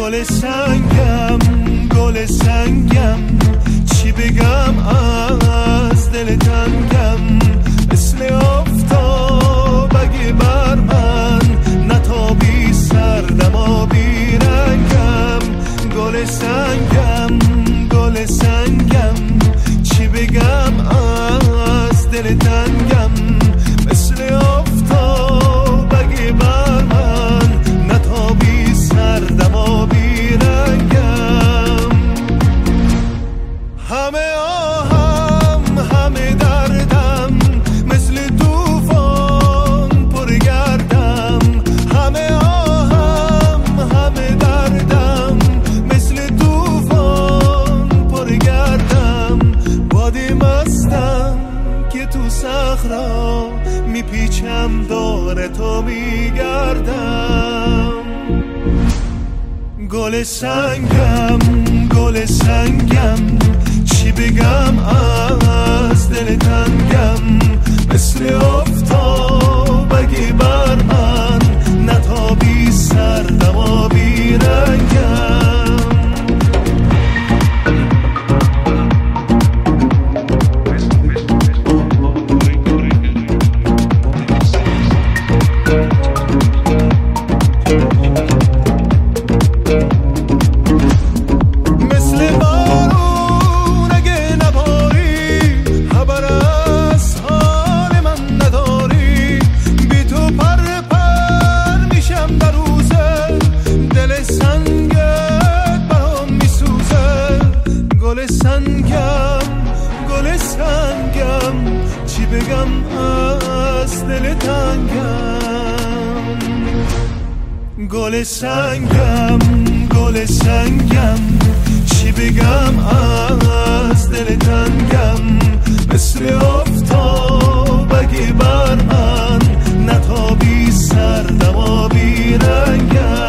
گل سنگم گل سنگم، چی بگم از دل تنگم، مثل آفتاب اگه بر من نتابی سردم آبی رنگم. گل سنگم گل سنگم، چی بگم از دل تنگم، مثل آفتاب اگه بر من نتابی سردم آبی رنگم. همه آهم همه دردم، مثل طوفان پر گردم. همه آهم همه دردم، مثل طوفان پر گردم. بادی مستم که تو صخرا میپیچم دور تو میگردم. گل سنگم گل سنگم، چی بگم از دل تنگم، مثل آفتاب اگه بر من نتابی سردم آبی رنگم. چی بگم از دل تنگم. گل سنگم گل سنگم، چی بگم از دل تنگم، مثل آفتاب اگه بر من نتابی سردم آبی رنگم.